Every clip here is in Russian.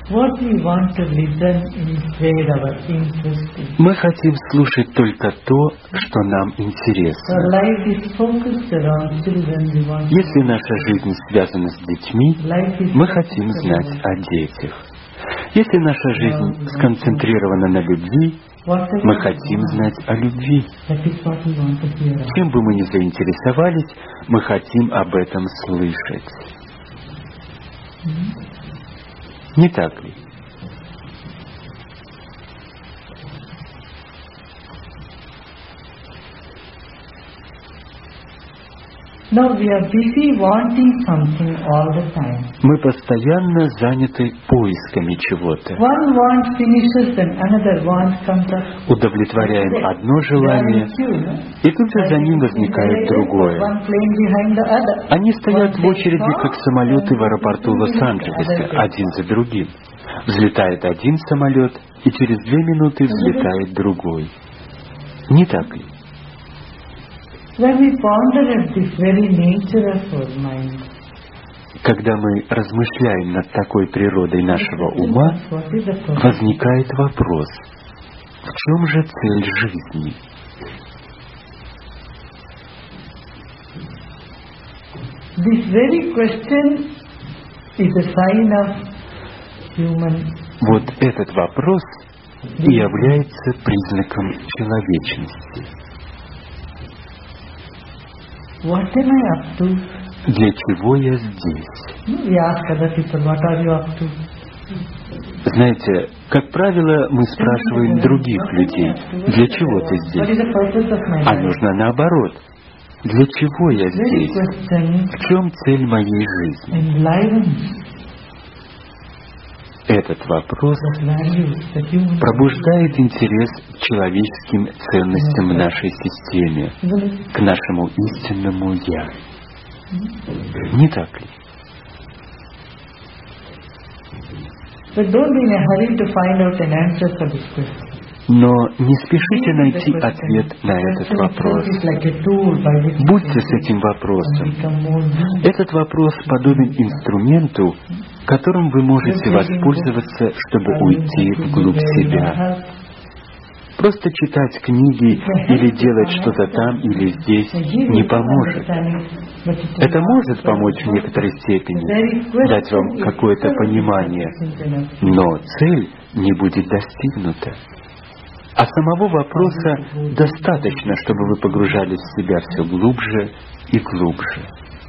Мы хотим слушать только то, что нам интересно. Если наша жизнь связана с детьми, мы хотим знать о детях. Если наша жизнь сконцентрирована на любви, мы хотим знать о любви. Чем бы мы ни заинтересовались, мы хотим об этом слышать. Не так ли? Now we are busy wanting something all the time. Мы постоянно заняты поисками чего-то. One want finishes, then another want comes up. Удовлетворяем одно желание, и тут же за ним возникает другое. Они стоят в очереди, как самолеты в аэропорту Лос-Анджелеса, один за другим. Взлетает один самолет, и через 2 минуты взлетает другой. Не так ли? Когда мы размышляем над такой природой нашего ума, возникает вопрос: в чем же цель жизни? Вот этот вопрос и является признаком человечности. Для чего я здесь? Знаете, как правило, мы спрашиваем других людей: для чего ты здесь? А нужно наоборот: для чего я здесь? В чем цель моей жизни? Этот вопрос пробуждает интерес к человеческим ценностям в нашей системе, к нашему истинному «Я». Не так ли? Но не спешите найти ответ на этот вопрос. Будьте с этим вопросом. Этот вопрос подобен инструменту, которым вы можете воспользоваться, чтобы уйти вглубь себя. Просто читать книги или делать что-то там или здесь не поможет. Это может помочь в некоторой степени, дать вам какое-то понимание, но цель не будет достигнута. А самого вопроса достаточно, чтобы вы погружались в себя все глубже и глубже.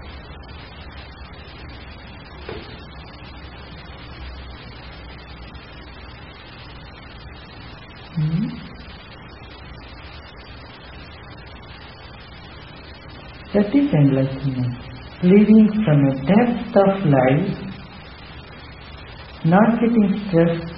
That is enlightenment. Living from a depth of life, not getting stressed.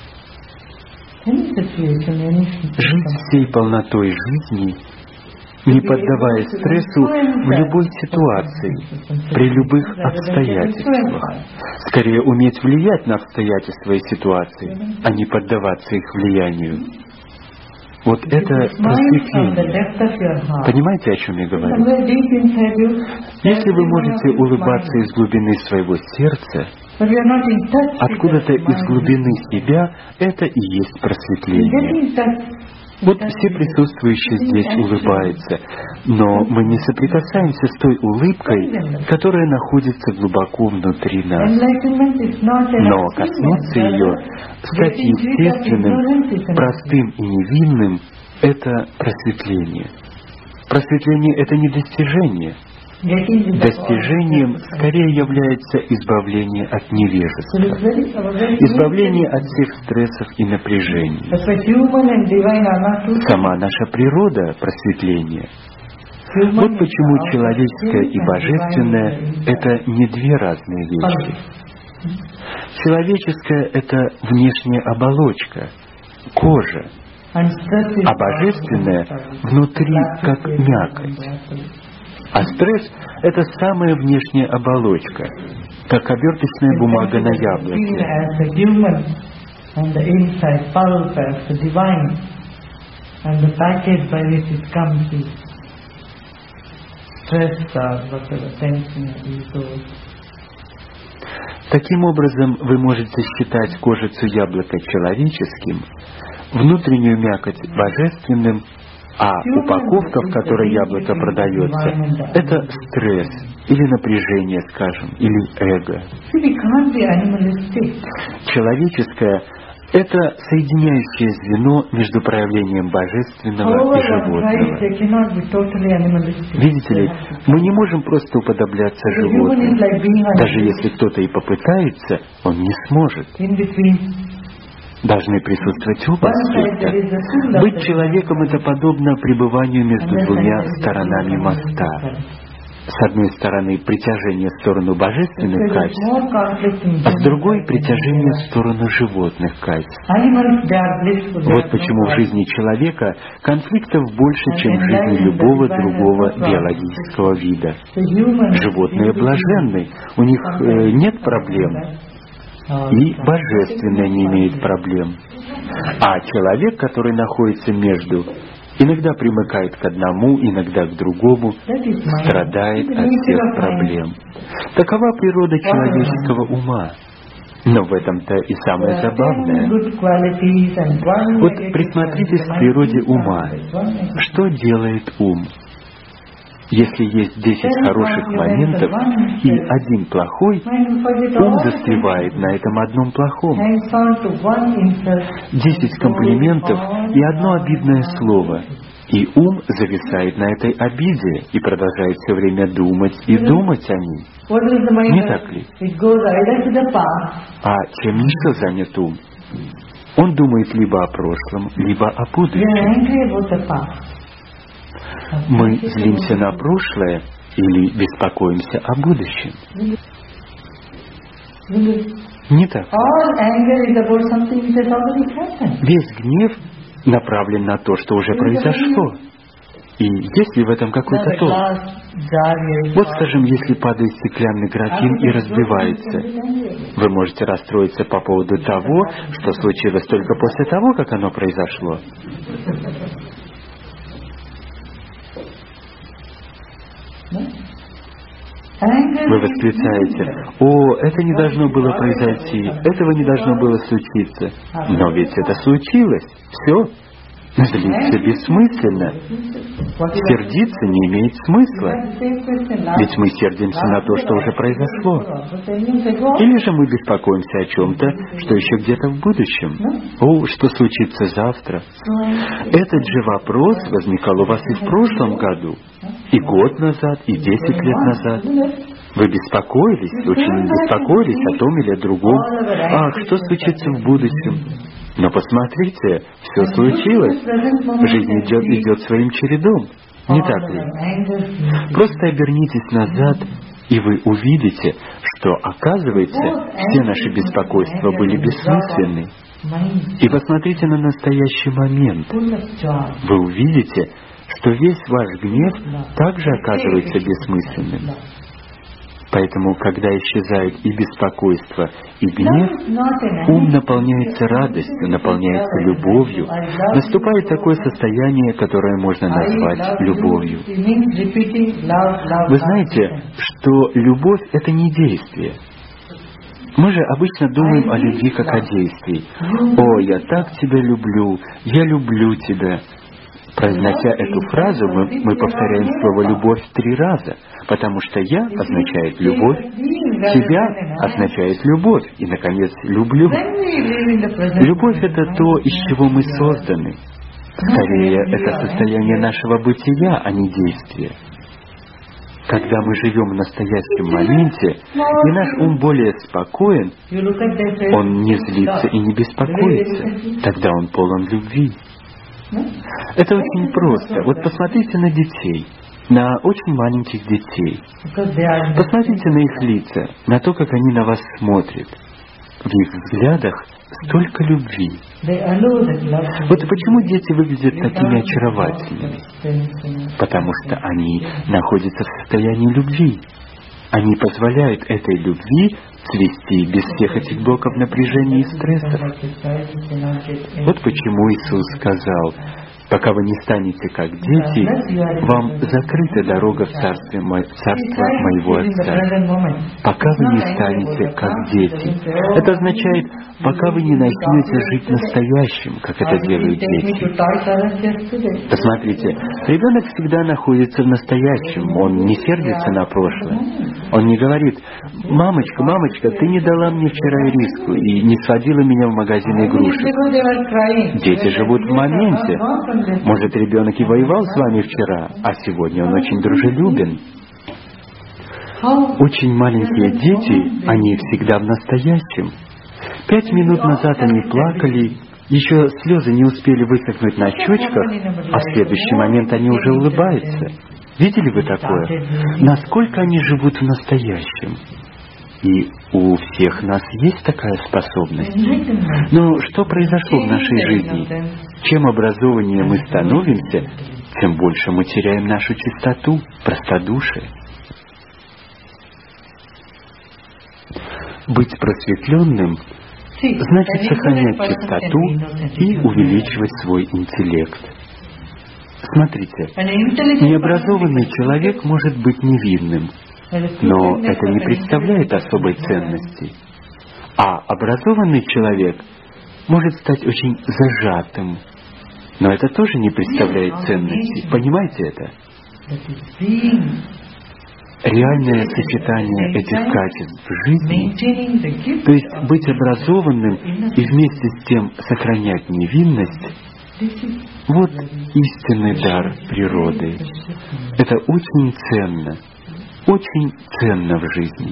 Жить всей полнотой жизни, не поддаваясь стрессу в любой ситуации, при любых обстоятельствах. Скорее уметь влиять на обстоятельства и ситуации, а не поддаваться их влиянию. Вот это просветление. Понимаете, о чем я говорю? Если вы можете улыбаться из глубины своего сердца, откуда-то из глубины себя, это и есть просветление. Вот все присутствующие здесь улыбаются, но мы не соприкасаемся с той улыбкой, которая находится глубоко внутри нас. Но коснуться ее, стать естественным, простым и невинным — это просветление. Просветление — это не достижение. Достижением скорее является избавление от невежества, избавление от всех стрессов и напряжений. Сама наша природа — просветление. Вот почему человеческое и божественное — это не две разные вещи. Человеческое — это внешняя оболочка, кожа, а божественное — внутри, как мякоть. А стресс — это самая внешняя оболочка, как оберточная бумага на яблоке. Таким образом, вы можете считать кожицу яблока человеческим, внутреннюю мякоть божественным, а упаковка, в которой яблоко продается, это стресс или напряжение, скажем, или эго. Человеческое — это соединяющее звено между проявлением божественного и животного. Видите ли, мы не можем просто уподобляться животным. Даже если кто-то и попытается, он не сможет. Должны присутствовать оба аспекта. Быть человеком — это подобно пребыванию между двумя сторонами моста. С одной стороны притяжение в сторону божественных качеств, а с другой притяжение в сторону животных качеств. Вот почему в жизни человека конфликтов больше, чем в жизни любого другого биологического вида. Животные блаженны, у них нет проблем, и божественное не имеет проблем. А человек, который находится между, иногда примыкает к одному, иногда к другому, страдает от всех проблем. Такова природа человеческого ума. Но в этом-то и самое забавное. Вот присмотритесь к природе ума. Что делает ум? Если есть 10 хороших моментов и один плохой, ум застревает на этом одном плохом. 10 комплиментов и одно обидное слово, и ум зависает на этой обиде и продолжает все время думать и думать о ней. Не так ли? А чем еще занят ум? Он думает либо о прошлом, либо о будущем. Мы злимся на прошлое или беспокоимся о будущем? Не так. Весь гнев направлен на то, что уже произошло. И есть ли в этом какой-то толк? Вот, скажем, если падает стеклянный графин и разбивается, вы можете расстроиться по поводу того, что случилось только после того, как оно произошло. Вы восклицаете: «О, это не должно было произойти, этого не должно было случиться». Но ведь это случилось. Все. Злиться бессмысленно. Сердиться не имеет смысла. Ведь мы сердимся на то, что уже произошло. Или же мы беспокоимся о чем-то, что еще где-то в будущем. О, что случится завтра? Этот же вопрос возникал у вас и в прошлом году, и год назад, и 10 лет назад. Вы беспокоились, очень беспокоились о том или о другом. Ах, что случится в будущем? Но посмотрите, все случилось. Жизнь идет своим чередом. Не так ли? Просто обернитесь назад, и вы увидите, что, оказывается, все наши беспокойства были бессмысленны. И посмотрите на настоящий момент. Вы увидите, что весь ваш гнев также оказывается бессмысленным. Поэтому, когда исчезает и беспокойство, и гнев, ум наполняется радостью, наполняется любовью. Наступает такое состояние, которое можно назвать любовью. Вы знаете, что любовь — это не действие. Мы же обычно думаем о любви как о действии. «О, я так тебя люблю, я люблю тебя». Произнося эту фразу, мы повторяем слово «любовь» 3 раза, потому что «я» означает «любовь», «тебя» означает «любовь» и, наконец, «люблю». Любовь — это то, из чего мы созданы. Скорее, это состояние нашего бытия, а не действия. Когда мы живем в настоящем моменте, и наш ум более спокоен, он не злится и не беспокоится, тогда он полон любви. Это очень просто. Вот посмотрите на детей, на очень маленьких детей. Посмотрите на их лица, на то, как они на вас смотрят. В их взглядах столько любви. Вот почему дети выглядят такими очаровательными? Потому что они находятся в состоянии любви. Они позволяют этой любви цвести без всех этих блоков напряжения и стрессов. Вот почему Иисус сказал: Пока вы не станете как дети, вам закрыта дорога в царство моего Отца. Пока вы не станете как дети. Это означает, пока вы не начнете жить настоящим, как это делают дети. Посмотрите, ребенок всегда находится в настоящем, он не сердится на прошлое. Он не говорит: «Мамочка, мамочка, ты не дала мне вчера ириску и не сводила меня в магазин игрушек». Дети живут в моменте. Может, ребенок и воевал с вами вчера, а сегодня он очень дружелюбен. Очень маленькие дети, они всегда в настоящем. 5 минут назад они плакали, еще слезы не успели высохнуть на щечках, а в следующий момент они уже улыбаются. Видели вы такое? Насколько они живут в настоящем? И у всех нас есть такая способность. Но что произошло в нашей жизни? Чем образованнее мы становимся, тем больше мы теряем нашу чистоту, простодушие. Быть просветленным значит сохранять чистоту и увеличивать свой интеллект. Смотрите, необразованный человек может быть невинным, но это не представляет особой ценности. А образованный человек может стать очень зажатым, но это тоже не представляет ценности. Понимаете это? Реальное сочетание этих качеств в жизни, то есть быть образованным и вместе с тем сохранять невинность, вот истинный дар природы. Это очень ценно. Очень ценно в жизни.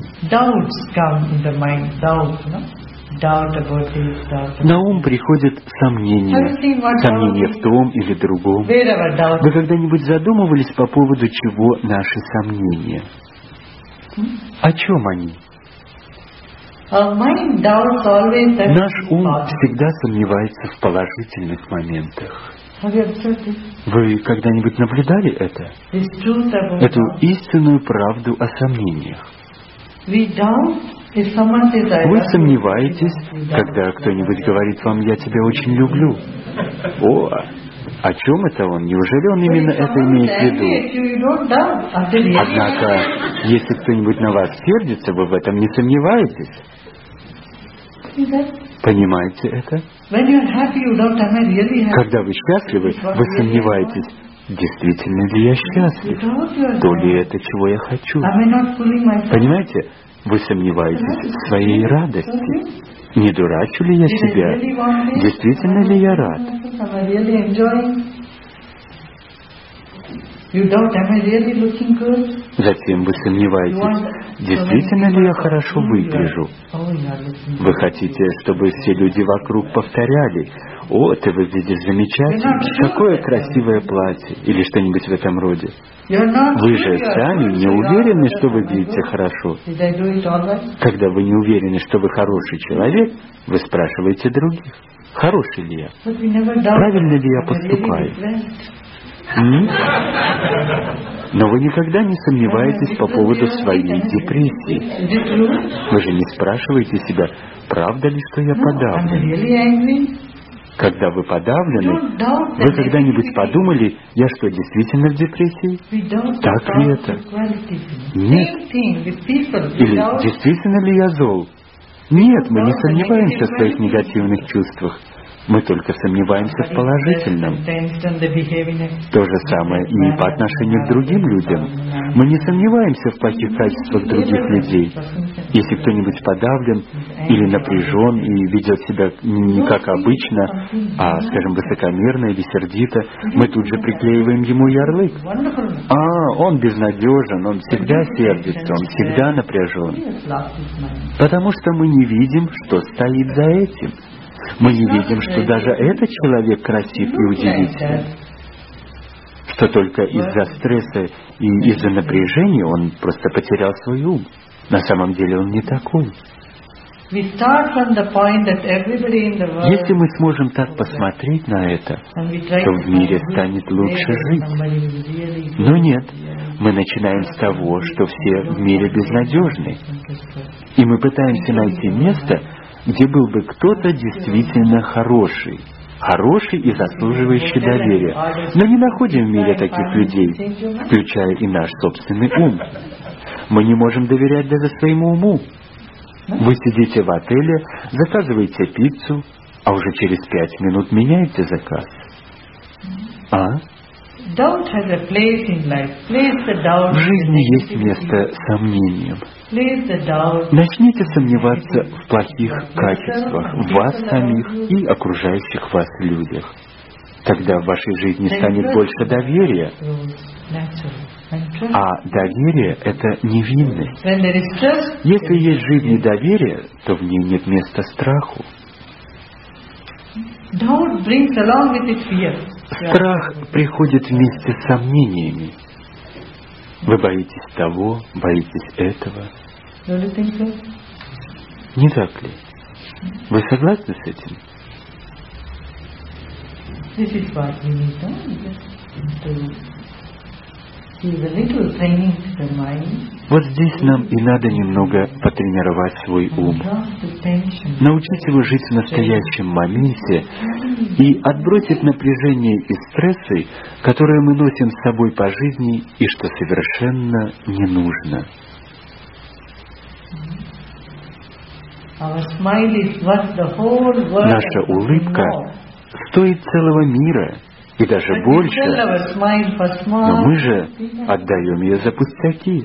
На ум приходят сомнения. Сомнения в том или другом. Вы когда-нибудь задумывались по поводу чего наши сомнения? О чем они? Наш ум всегда сомневается в положительных моментах. Вы когда-нибудь наблюдали это? Эту истинную правду о сомнениях. Вы сомневаетесь, когда кто-нибудь говорит вам: «Я тебя очень люблю». О, о чем это он? Неужели он именно это имеет в виду? Однако, если кто-нибудь на вас сердится, вы в этом не сомневаетесь. Понимаете это? Когда вы счастливы, вы сомневаетесь: действительно ли я счастлив? То ли это, чего я хочу? Понимаете? Вы сомневаетесь в своей радости. Не дурачу ли я себя? Действительно ли я рад? Затем вы сомневаетесь: действительно ли я хорошо выгляжу? Вы хотите, чтобы все люди вокруг повторяли: «О, ты выглядишь замечательно, какое красивое платье», или что-нибудь в этом роде. Вы же сами не уверены, что выглядите хорошо. Когда вы не уверены, что вы хороший человек, вы спрашиваете других: хороший ли я? Правильно ли я поступаю? Но вы никогда не сомневаетесь по поводу своей депрессии. Вы же не спрашиваете себя: правда ли, что я подавлен? Когда вы подавлены, вы когда-нибудь подумали: я что, действительно в депрессии? Так ли это? Нет. Или действительно ли я зол? Нет, мы не сомневаемся в своих негативных чувствах. Мы только сомневаемся в положительном. То же самое и по отношению к другим людям. Мы не сомневаемся в плохих качествах других людей. Если кто-нибудь подавлен или напряжен и ведет себя не как обычно, а, скажем, высокомерно или сердито, мы тут же приклеиваем ему ярлык. Он безнадежен, он всегда сердится, он всегда напряжен. Потому что мы не видим, что стоит за этим. Мы не видим, что даже этот человек красив и удивителен. Что только из-за стресса и из-за напряжения он просто потерял свой ум. На самом деле он не такой. Если мы сможем так посмотреть на это, то в мире станет лучше жить. Но нет, мы начинаем с того, что все в мире безнадежны. И мы пытаемся найти место, где был бы кто-то действительно хороший. хороший и заслуживающий доверия. Но не находим в мире таких людей, включая и наш собственный ум. Мы не можем доверять даже своему уму. Вы сидите в отеле, заказываете пиццу, а уже через 5 минут меняете заказ. В жизни есть место сомнениям. Начните сомневаться в плохих качествах, в вас самих и окружающих вас людях. Тогда в вашей жизни станет больше доверия. А доверие — это невинность. Если есть в жизни доверие, то в ней нет места страху. Страх приходит вместе с сомнениями. Вы боитесь того, боитесь этого. Не так ли? Вы согласны с этим? Вот здесь нам и надо немного потренировать свой ум, научить его жить в настоящем моменте и отбросить напряжение и стрессы, которые мы носим с собой по жизни и что совершенно не нужно. Наша улыбка стоит целого мира и даже больше, но мы же отдаем ее за пустяки.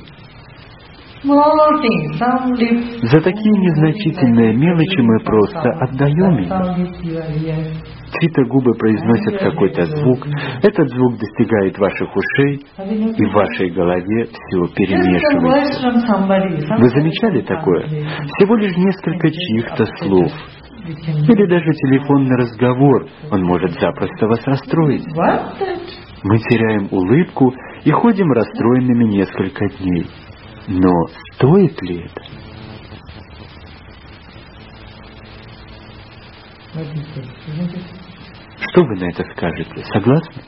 За такие незначительные мелочи мы просто отдаем ее. Чьи-то губы произносят какой-то звук, этот звук достигает ваших ушей, и в вашей голове все перемешивается. Вы замечали такое? Всего лишь несколько чьих-то слов. Или даже телефонный разговор, он может запросто вас расстроить. Мы теряем улыбку и ходим расстроенными несколько дней. Но стоит ли это? Что вы на это скажете? Согласны?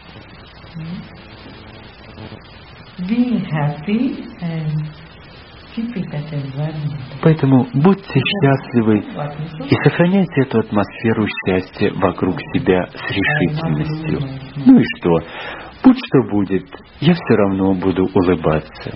Поэтому будьте счастливы и сохраняйте эту атмосферу счастья вокруг себя с решительностью. Ну и что? Будь что будет, я все равно буду улыбаться.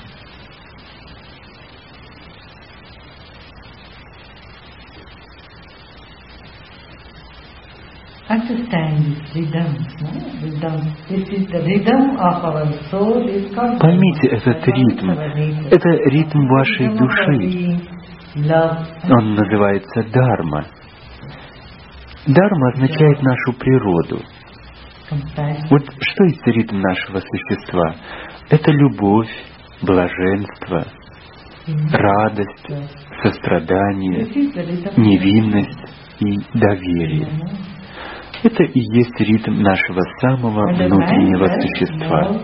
Поймите этот ритм. Это ритм вашей души. Он называется дарма. Дарма означает нашу природу. Вот что есть ритм нашего существа? Это любовь, блаженство, радость, сострадание, невинность и доверие. Это и есть ритм нашего самого внутреннего существа.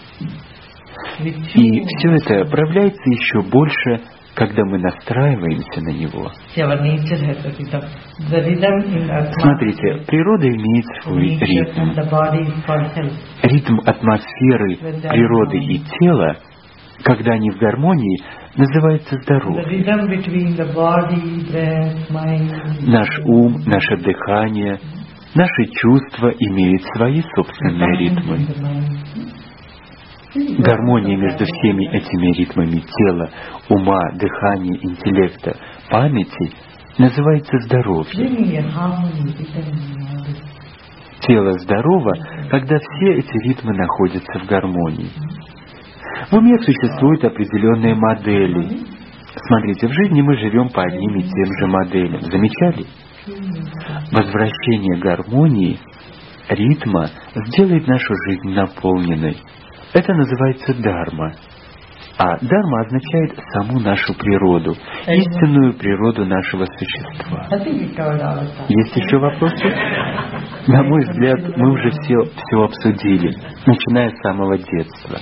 И все это проявляется еще больше, когда мы настраиваемся на него. Смотрите, природа имеет свой ритм. Ритм атмосферы, природы и тела, когда они в гармонии, называется здоровье. Наш ум, наше дыхание, наши чувства имеют свои собственные ритмы. Гармония между всеми этими ритмами тела, ума, дыхания, интеллекта, памяти называется здоровье. Тело здорово, когда все эти ритмы находятся в гармонии. В уме существуют определенные модели. Смотрите, в жизни мы живем по одним и тем же моделям. Замечали? Возвращение гармонии, ритма сделает нашу жизнь наполненной. Это называется дарма. А дарма означает саму нашу природу, истинную природу нашего существа. Есть еще вопросы? На мой взгляд, мы уже все обсудили, начиная с самого детства.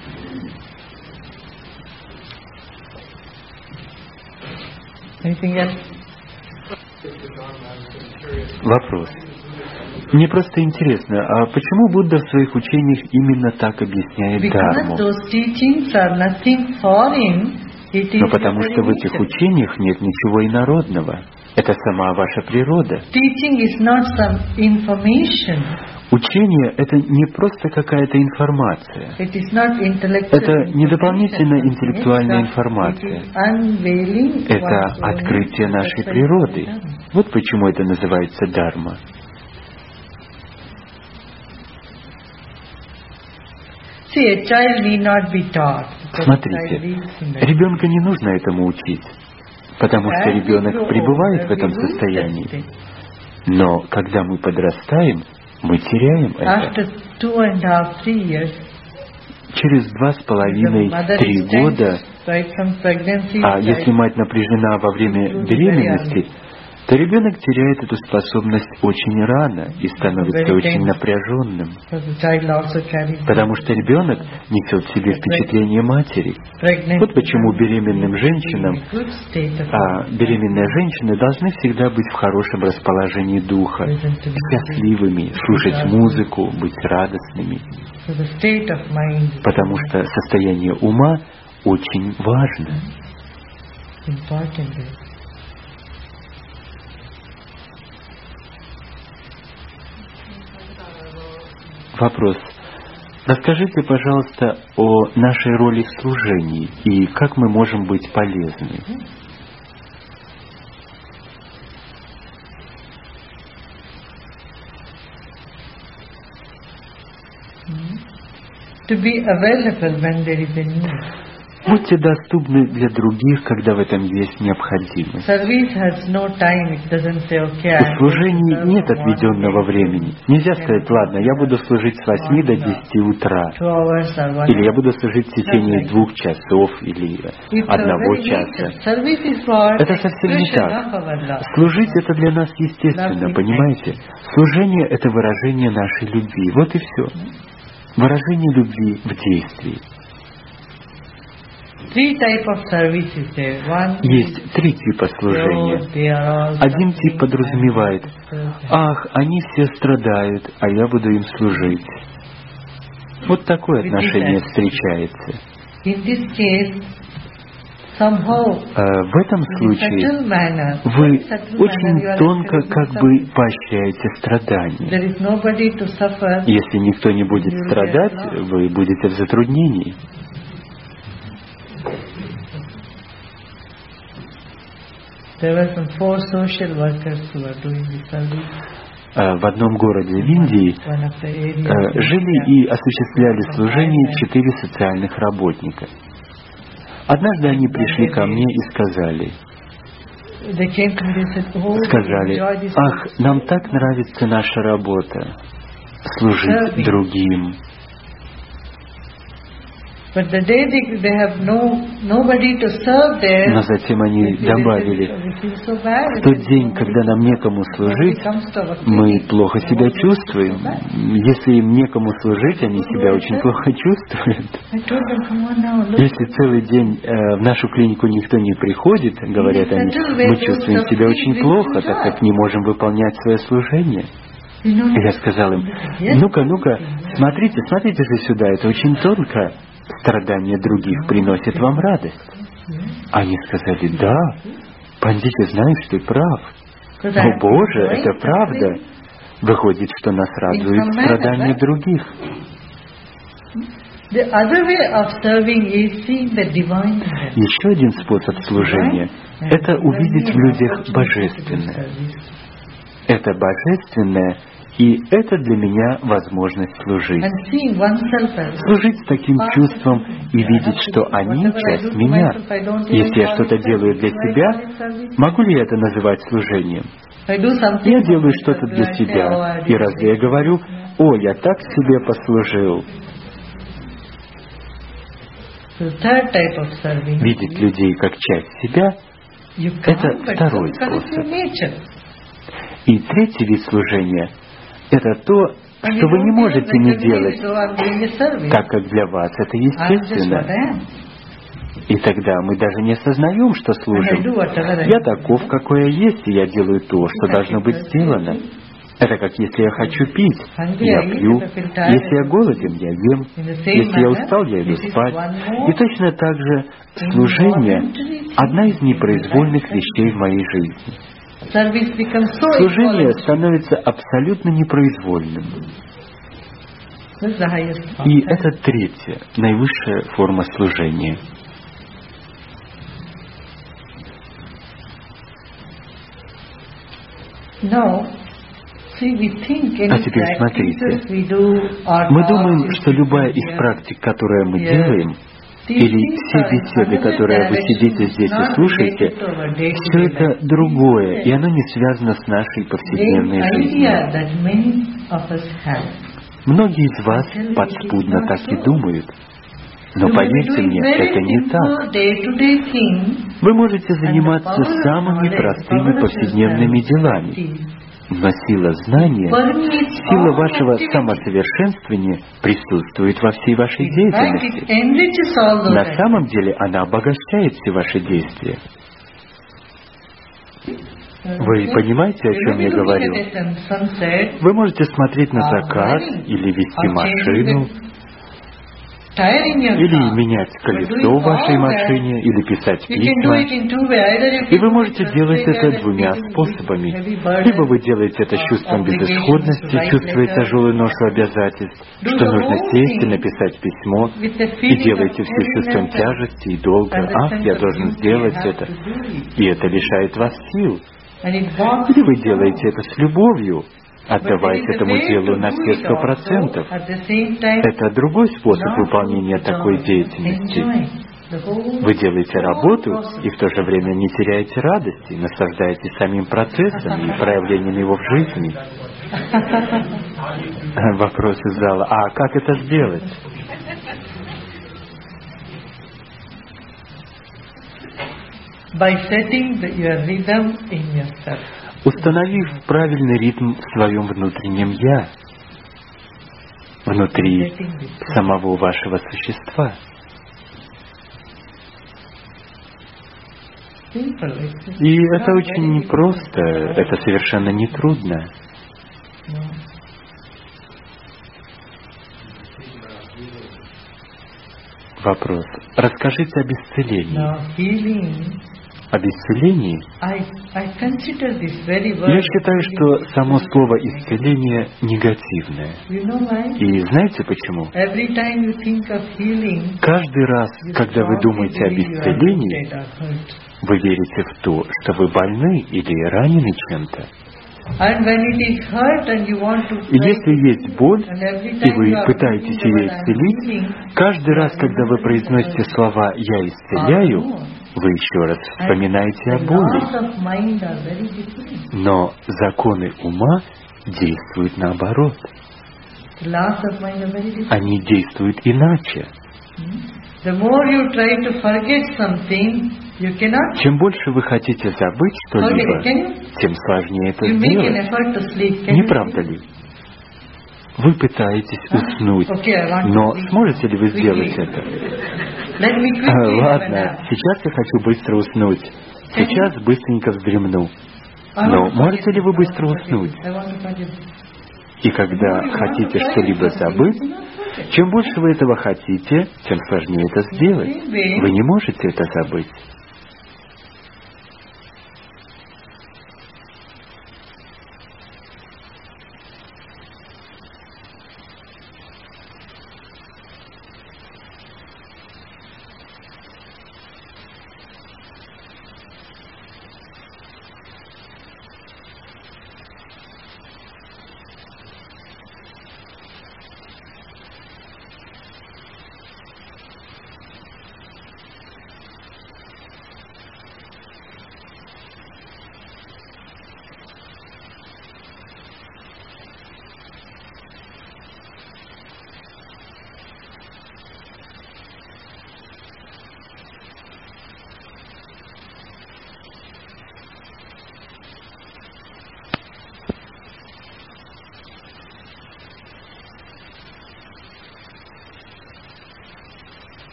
Вопрос. Мне просто интересно, а почему Будда в своих учениях именно так объясняет дарму? Но потому что в этих учениях нет ничего инородного. Это сама ваша природа. Teaching is not some information. Учение — это не просто какая-то информация. It is not intellectual Это не дополнительная information. интеллектуальная It информация. is unveiling Это what's going открытие on. нашей That's why природы. it is done. Вот почему это называется дарма. See, a child need not be taught. because Смотрите, child lives in that. ребенка не нужно этому учить, потому что ребенок пребывает в этом состоянии. Но когда мы подрастаем, мы теряем это. After 2.5-3 years, Через 2,5-3 года, right from pregnancy, а если мать напряжена во время беременности, то ребенок теряет эту способность очень рано и становится очень напряженным, so the child also carries потому что ребенок несет в себе впечатление матери. pregnancy. Вот почему беременным женщинам, Good state of беременные женщины должны всегда быть в хорошем расположении духа, счастливыми, слушать музыку, быть радостными, so the state of mind потому что состояние ума очень важно. is important. Вопрос. Расскажите, пожалуйста, о нашей роли в служении и как мы можем быть полезны. To be available when there is a need. Будьте доступны для других, когда в этом есть необходимость. Service has no time. It doesn't say, okay, В служении нет отведенного времени. Нельзя сказать, ладно, я буду служить с 8 до 10 утра. 2 hours or 1 Или я буду служить в течение 2 часов или 1 часа. Service is for Это совсем не expression так. of our love. Служить это для нас естественно, понимаете? Служение это выражение нашей любви. Вот и все. Выражение любви в действии. 3 types of service is there. One Есть 3 типа служения. they are all Один тип подразумевает: ах, они все страдают, а я буду им служить. Вот такое отношение встречается. In this case, somehow, В этом случае subtle manner, вы subtle manner, you очень are тонко expressing как бы поощряете страдания. there is nobody to suffer. Если никто не будет страдать, вы будете в затруднении. There were some 4 social workers who were doing this service. В одном городе в Индии One of the areas. жили и осуществляли служение 4 социальных работника. Однажды они пришли ко мне и сказали, They came to me and said, oh, we enjoy this ах, нам так нравится наша работа, служить другим. But the day they have nobody to serve there, Но затем они добавили, we feel so bad. в тот день, когда нам некому служить, мы плохо себя чувствуем. Если им некому служить, они себя очень плохо чувствуют. I told them, come on now, look. Если целый день в нашу клинику никто не приходит, говорят они, мы чувствуем себя очень плохо, так как не можем выполнять свое служение. Я сказал им, ну-ка, смотрите же сюда, это очень тонко. Страдания других приносят вам радость. Они сказали, да, пандиты знают, что ты прав. О Боже, это правда. Выходит, что нас радуют страдания других. Еще один способ служения – это увидеть в людях божественное. Это божественное, и это для меня возможность служить. Служить с таким чувством и видеть, что они часть меня. Если я что-то делаю для себя, могу ли я это называть служением? Я делаю что-то для себя, и разве я говорю, о, я так себе послужил? Видеть людей как часть себя – это второй способ. И третий вид служения – это то, что вы не можете не делать, так как для вас это естественно. И тогда мы даже не осознаем, что служим. Я таков, какой я есть, и я делаю то, что должно быть сделано. Это как если я хочу пить, я пью. Если я голоден, я ем. Если я устал, я иду спать. И точно так же служение – одна из непроизвольных вещей в моей жизни. service becomes so Служение equal. становится абсолютно непроизвольным. This is the highest form. И это третья, наивысшая форма служения. Now, see, we think any А теперь смотрите. practices we do or Мы talks думаем, we что любая из hear, практик, которые мы Yes. делаем, these или things все are беседы, another которые вы direction, сидите здесь и not слушаете, related to our day-to-day все это life. другое, и оно не связано с нашей The повседневной жизнью. idea that many of us have. Многие из вас подспудно так и думают. Но You may be поверьте doing мне, very это не так. simple day-to-day things, Вы можете заниматься and the power of самыми knowledge, простыми power of повседневными wisdom, делами. expertise, Но сила знания, permeates сила all вашего activities. самосовершенствования присутствует во всей вашей In fact, it деятельности. enriches all those На activities. самом деле она обогащает все ваши действия. Вы понимаете, о чем я говорю? Вы можете смотреть на закат или вести машину, или менять колесо в вашей машине, или писать письма. И вы можете делать это двумя способами. Либо вы делаете это с чувством безысходности, чувствуя тяжелую ношу обязательств, что нужно сесть и написать письмо, и делаете все с чувством тяжести и долга. Ах, я должен сделать это. И это лишает вас сил. Или вы делаете это с любовью, отдаваясь этому делу на все 100%. Это другой способ выполнения такой деятельности. Вы делаете работу и в то же время не теряете радости, наслаждаетесь самим процессом и проявлением его в жизни. Вопрос из зала. А как это сделать? By setting your rhythm in yourself. Установив правильный ритм в своем внутреннем «я», внутри самого вашего существа. И это очень непросто, это совершенно не трудно. Вопрос. Расскажите об исцелении. Об исцелении? Я считаю, что само слово «исцеление» негативное. И знаете почему? Каждый раз, когда вы думаете об исцелении, вы верите в то, что вы больны или ранены чем-то. И если есть боль, и вы пытаетесь ее исцелить, каждый раз, когда вы произносите слова «я исцеляю», вы еще раз вспоминаете о боли. Но законы ума действуют наоборот. Они действуют иначе. Чем больше вы хотите забыть что-либо, тем сложнее это сделать. Не правда ли? Вы пытаетесь уснуть, но сможете ли вы сделать это? Ладно, сейчас я хочу быстро уснуть. Сейчас быстренько вздремну. Но можете ли вы быстро уснуть? И когда хотите что-либо забыть, чем больше вы этого хотите, тем сложнее это сделать. Вы не можете это забыть.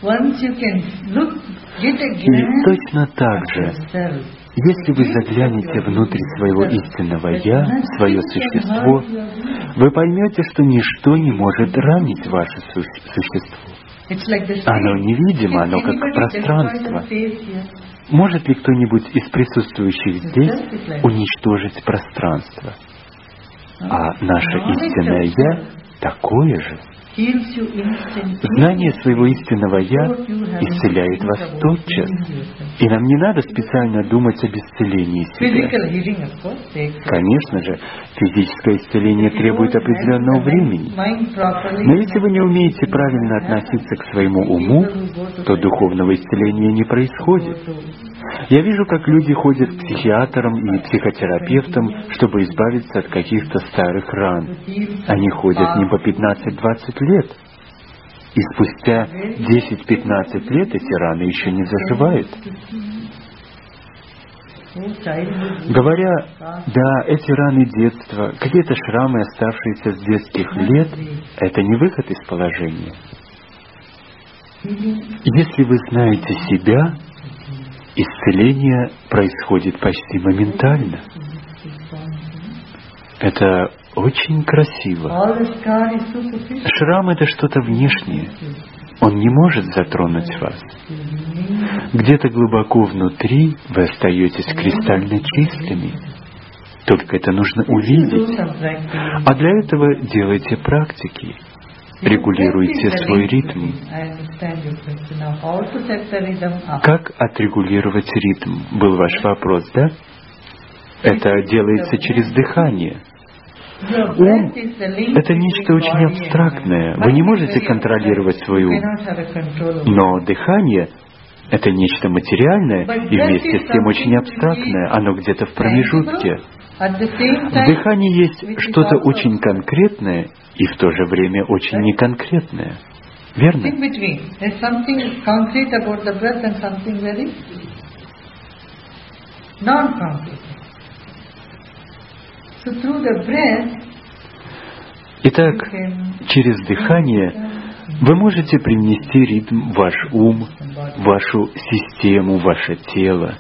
И точно так же, если вы заглянете внутрь своего истинного «Я», свое существо, вы поймете, что ничто не может ранить ваше существо. Оно невидимо, оно как пространство. Может ли кто-нибудь из присутствующих здесь уничтожить пространство? А наше истинное «Я» такое же. Знание своего истинного «Я» исцеляет вас тотчас. И нам не надо специально думать об исцелении себя. Конечно же, физическое исцеление требует определенного времени. Но если вы не умеете правильно относиться к своему уму, то духовного исцеления не происходит. Я вижу, как люди ходят к психиатрам и психотерапевтам, чтобы избавиться от каких-то старых ран. Они ходят не по 15-20 лет. И спустя 10-15 лет эти раны еще не заживают. Говоря, да, эти раны детства, какие-то шрамы, оставшиеся с детских лет, это не выход из положения. Если вы знаете себя, исцеление происходит почти моментально. Это очень красиво. Шрам — это что-то внешнее. Он не может затронуть вас. Где-то глубоко внутри вы остаетесь кристально чистыми. Только это нужно увидеть. А для этого делайте практики. Регулируйте свой ритм. Как отрегулировать ритм? Был ваш вопрос, да? Это делается через дыхание. Ум — это нечто очень абстрактное. Вы не можете контролировать свой ум. Но дыхание — это нечто материальное и вместе с тем очень абстрактное. Оно где-то в промежутке. В дыхании есть что-то очень конкретное и в то же время очень неконкретное. Верно? Итак, через дыхание вы можете привнести ритм в ваш ум, в вашу систему, в ваше тело.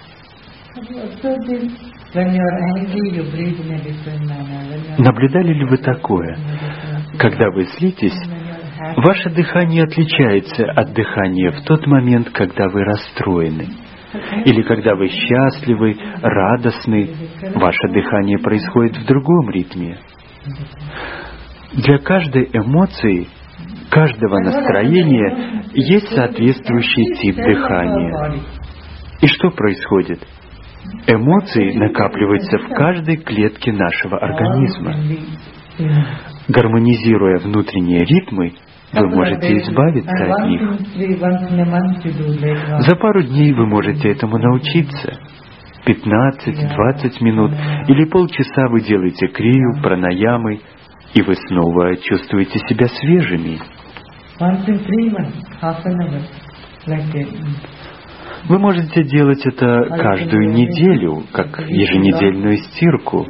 Наблюдали ли вы такое? Когда вы злитесь, ваше дыхание отличается от дыхания в тот момент, когда вы расстроены. Или когда вы счастливы, радостны, ваше дыхание происходит в другом ритме. Для каждой эмоции, каждого настроения есть соответствующий тип дыхания. И что происходит? Эмоции накапливаются в каждой клетке нашего организма. Гармонизируя внутренние ритмы, вы можете избавиться от них. За пару дней вы можете этому научиться. 15-20 минут или полчаса вы делаете крию, пранаямы, и вы снова чувствуете себя свежими. Вы можете делать это каждую неделю, как еженедельную стирку.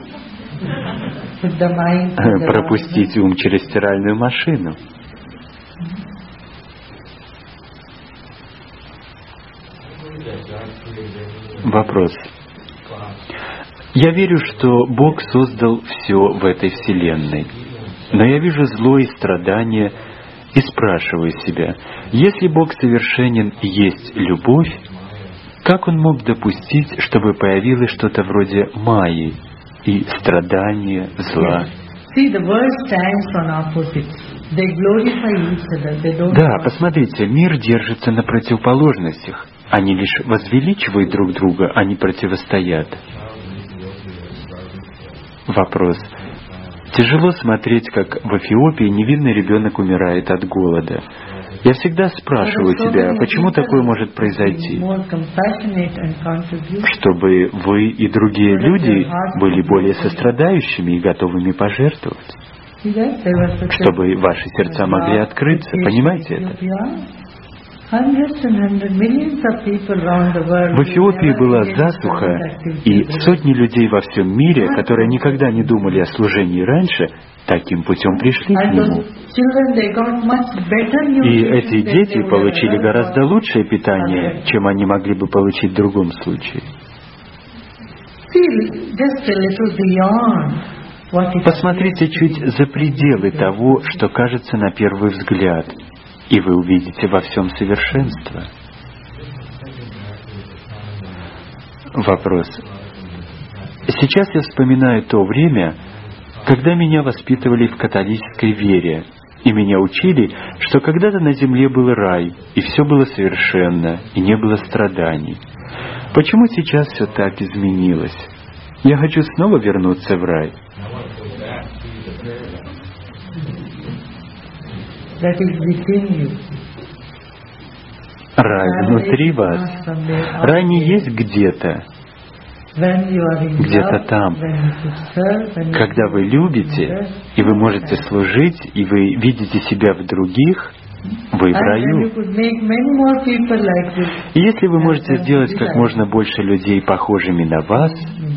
Пропустить ум через стиральную машину. Вопрос. Я верю, что Бог создал все в этой вселенной. Но я вижу зло и страдания и спрашиваю себя, если Бог совершенен и есть любовь, как Он мог допустить, чтобы появилось что-то вроде майи и страдания, зла? Да, посмотрите, мир держится на противоположностях. Они лишь возвеличивают друг друга, а не противостоят. Вопрос. Тяжело смотреть, как в Эфиопии невинный ребенок умирает от голода. Я всегда спрашиваю себя, почему такое может произойти? Чтобы вы и другие люди были более сострадающими и готовыми пожертвовать. Чтобы ваши сердца могли открыться. Понимаете это? В Эфиопии была засуха, и сотни людей во всем мире, которые никогда не думали о служении раньше, таким путем пришли к нему. И эти дети получили гораздо лучшее питание, чем они могли бы получить в другом случае. Посмотрите чуть за пределы того, что кажется на первый взгляд, и вы увидите во всем совершенство. Вопрос. Сейчас я вспоминаю то время, когда меня воспитывали в католической вере, и меня учили, что когда-то на земле был рай, и все было совершенно, и не было страданий. Почему сейчас все так изменилось? Я хочу снова вернуться в рай. Рай внутри вас. Рай не есть где-то. Где-то там. Когда вы любите, и вы можете служить, и вы видите себя в других, вы в раю. И если вы можете сделать как можно больше людей похожими на вас,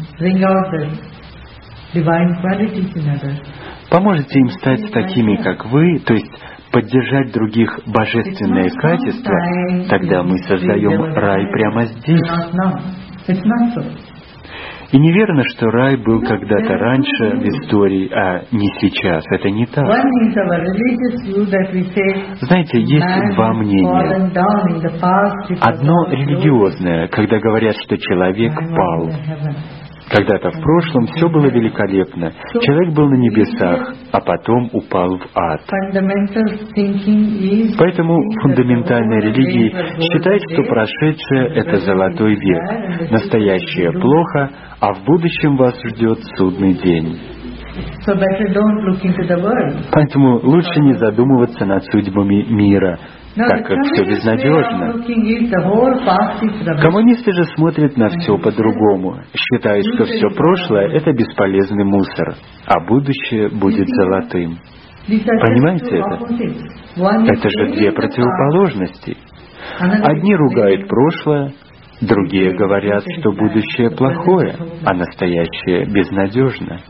поможете им стать такими, как вы, то есть поддержать других божественные качества, тогда мы создаем рай прямо здесь. И неверно, что рай был когда-то раньше в истории, а не сейчас. Это не так. Знаете, есть два мнения. Одно религиозное, когда говорят, что человек пал. Когда-то в прошлом все было великолепно. Человек был на небесах, а потом упал в ад. Поэтому фундаментальная религия считает, что прошедшее — это золотой век, настоящее — плохо, а в будущем вас ждет судный день. Поэтому лучше не задумываться над судьбами мира, так как все безнадежно. Коммунисты же смотрят на все по-другому, считают, что все прошлое — это бесполезный мусор, а будущее будет золотым. Понимаете это? Это же две противоположности. Одни ругают прошлое, другие говорят, что будущее плохое, а настоящее безнадежно.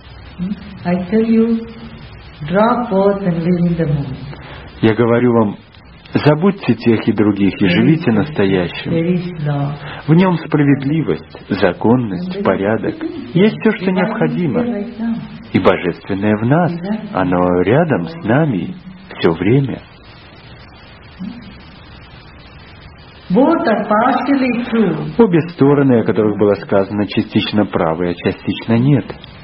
Я говорю вам, забудьте тех и других и живите настоящим. В нем справедливость, законность, порядок. Есть все, что необходимо. И божественное в нас, оно рядом с нами все время. Обе стороны, о которых было сказано, частично правы, а частично нет.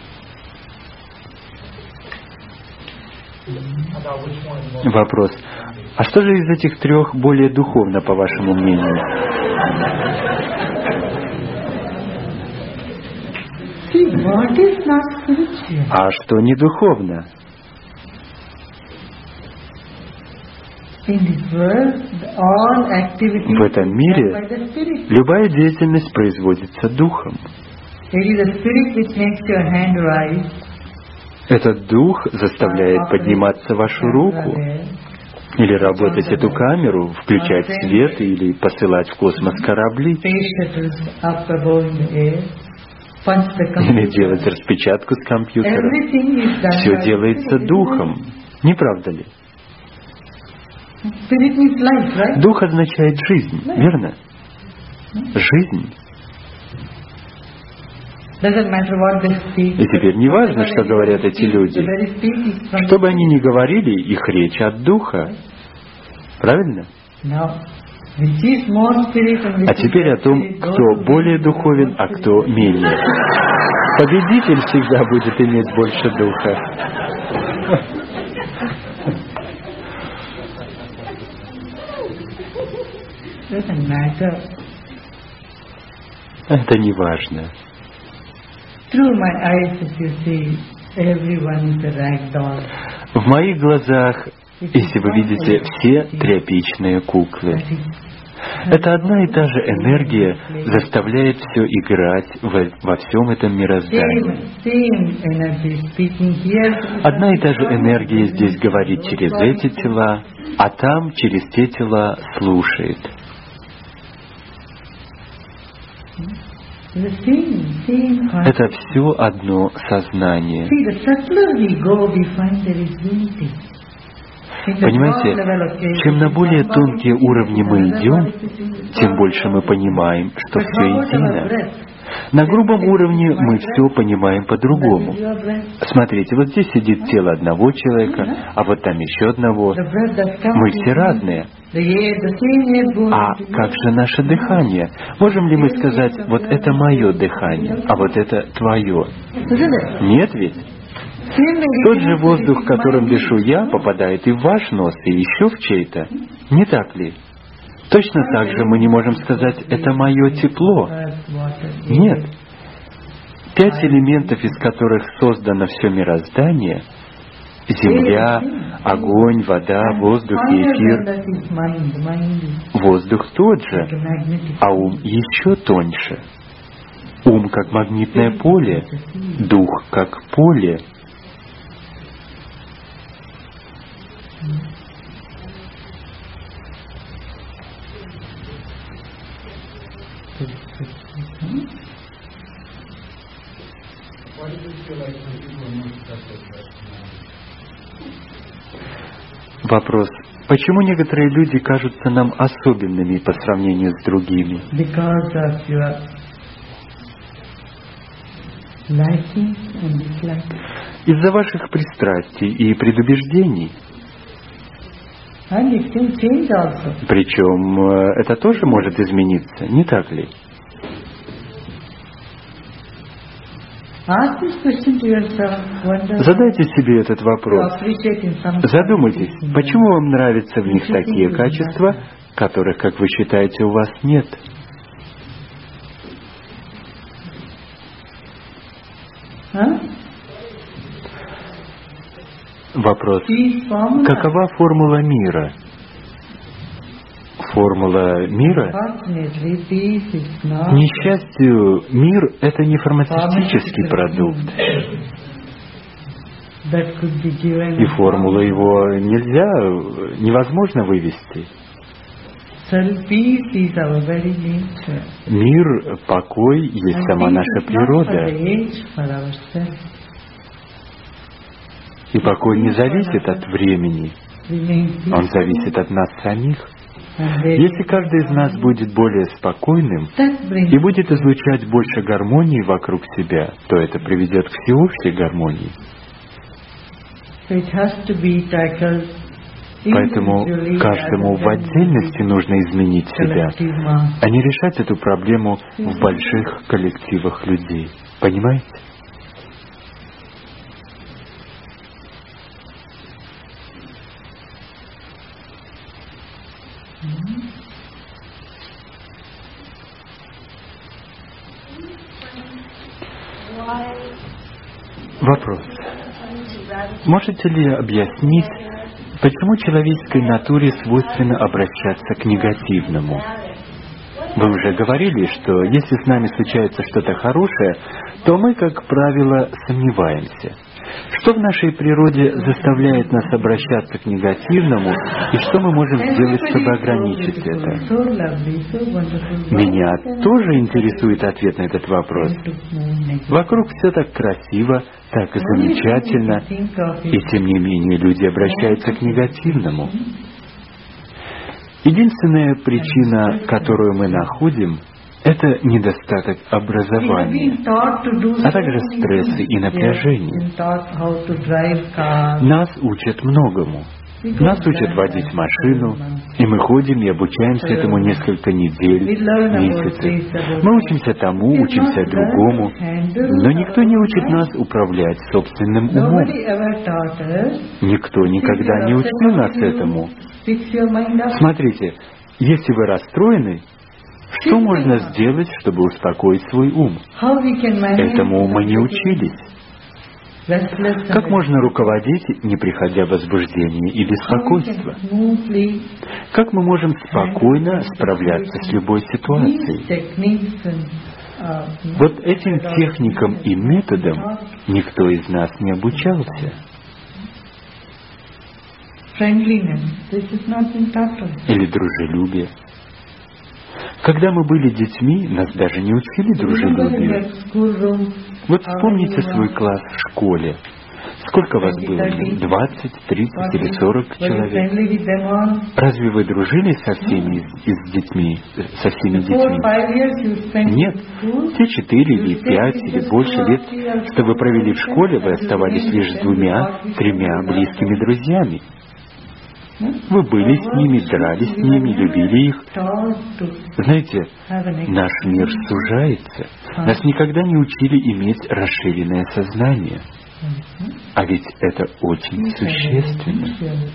Вопрос. А что же из этих трех более духовно, по вашему мнению? А что не духовно? В этом мире любая деятельность производится духом. Этот дух заставляет подниматься вашу руку, или работать эту камеру, включать свет или посылать в космос корабли, или делать распечатку с компьютера. Все делается духом, не правда ли? Дух означает жизнь, верно? Жизнь. И теперь не важно, что говорят эти люди. Что бы они ни говорили, их речь от Духа. Правильно? А теперь о том, кто более духовен, а кто менее. Победитель всегда будет иметь больше Духа. Это не важно. В моих глазах, если вы видите, все тряпичные куклы. Эта одна и та же энергия заставляет все играть во всем этом мироздании. Одна и та же энергия здесь говорит через эти тела, а там через те тела слушает. Это все одно сознание. Понимаете, чем на более тонкие уровни мы идем, тем больше мы понимаем, что все едино. На грубом уровне мы все понимаем по-другому. Смотрите, вот здесь сидит тело одного человека, а вот там еще одного. Мы все разные. А как же наше дыхание? Можем ли мы сказать, вот это мое дыхание, а вот это твое? Нет ведь? Тот же воздух, которым дышу я, попадает и в ваш нос, и еще в чей-то. Не так ли? Точно так же мы не можем сказать, это мое тепло. Нет. 5 элементов, из которых создано все мироздание — земля, огонь, вода, воздух и эфир. Воздух тот же, а ум еще тоньше. Ум как магнитное поле, дух как поле. Вопрос. Почему некоторые люди кажутся нам особенными по сравнению с другими? Из-за ваших пристрастий и предубеждений. Причем это тоже может измениться, не так ли? Задайте себе этот вопрос. Задумайтесь, почему вам нравятся в них такие качества, которых, как вы считаете, у вас нет? Вопрос. Какова формула мира? Формула мира? К несчастью, мир — это не фармацевтический продукт. И формулу его невозможно вывести. Мир, покой есть сама наша природа. И покой не зависит от времени, он зависит от нас самих. Если каждый из нас будет более спокойным и будет излучать больше гармонии вокруг себя, то это приведет к всеобщей гармонии. Поэтому каждому в отдельности нужно изменить себя, а не решать эту проблему в больших коллективах людей. Понимаете? Вопрос. Можете ли объяснить, почему человеческой натуре свойственно обращаться к негативному? Вы уже говорили, что если с нами случается что-то хорошее, то мы, как правило, сомневаемся. Что в нашей природе заставляет нас обращаться к негативному, и что мы можем сделать, чтобы ограничить это? Меня тоже интересует ответ на этот вопрос. Вокруг все так красиво, так замечательно, и тем не менее люди обращаются к негативному. Единственная причина, которую мы находим, это недостаток образования, а также стрессы и напряжение. Нас учат многому. Нас учат водить машину, и мы ходим и обучаемся этому несколько недель, месяцев. Мы учимся тому, учимся другому, но никто не учит нас управлять собственным умом. Никто никогда не учил нас этому. Смотрите, если вы расстроены, что можно сделать, чтобы успокоить свой ум? Этому мы не учились. restless Как and можно руководить, не приходя в возбуждение и how we беспокойство? can smoothly Как мы можем спокойно справляться с любой these ситуацией? techniques and Вот этим техникам и методам никто из нас не обучался. friendliness, this is not been taught us. Или дружелюбие. Когда мы были детьми, нас даже не учили Remember in дружелюбию. that schoolroom, Вот вспомните свой класс в школе. Сколько вас было? 20, 30 или 40 were you человек? friendly with them all? Разве вы дружили со всеми со всеми 4 or детьми? 5 years you spent Нет. in school, Те 4 или 5 или больше лет, что вы провели в школе, вы оставались лишь с 2-3 близкими друзьями. Вы были с ними, дрались с ними, любили их. taught to Знаете, have an наш мир сужается. Нас никогда не учили иметь расширенное сознание. А ведь это очень существенно.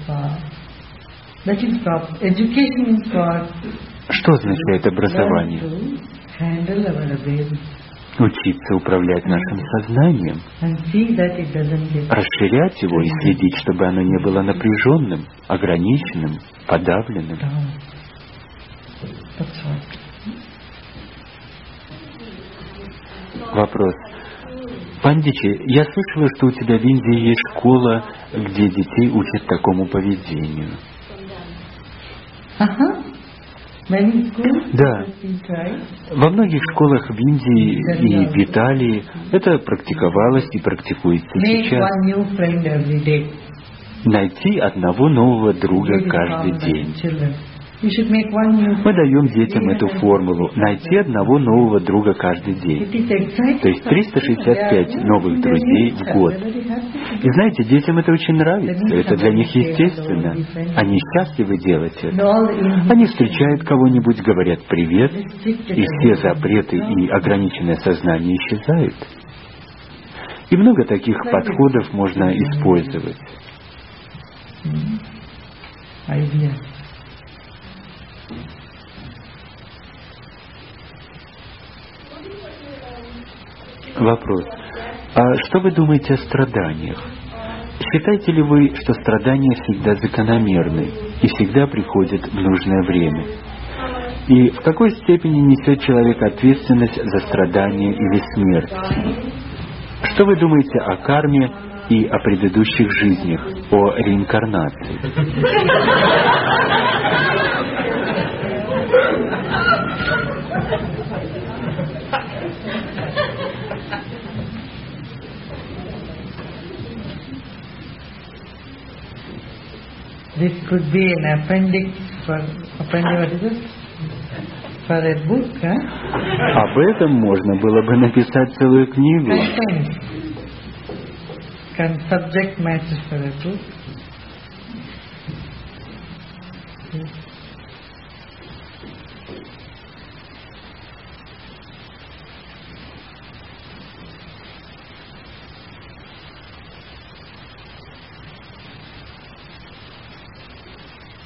That is education is God. Что означает образование? Handle our awareness Учиться управлять нашим сознанием, and see that it doesn't get расширять его и следить, чтобы оно не было напряженным, ограниченным, подавленным. down. That's right. Вопрос. Пандичи, я слышала, что у тебя в Индии есть школа, где детей учат такому поведению. Many schools Да. have been tried. Во многих школах в Индии и в Италии это практиковалось и практикуется Make сейчас. one new friend every day. Найти одного нового друга Very каждый common день. in children. You should make one new Мы friend. даем детям эту формулу. Найти одного нового друга каждый It день. is exciting. То есть 365 новых друзей в год. И знаете, детям это очень нравится. Это для них естественно. Они счастливы делать это. Они встречают кого-нибудь, говорят «привет», и все запреты и ограниченное сознание исчезают. И много таких подходов можно использовать. Idea. Вопрос. А что вы думаете о страданиях? Считаете ли вы, что страдания всегда закономерны и всегда приходят в нужное время? И в какой степени несет человек ответственность за страдания или смерть? Что вы думаете о карме и о предыдущих жизнях, о реинкарнации? This could be an appendix what is it? For a book, huh? Об этом можно было бы написать целую книгу. Can subject matter for a book.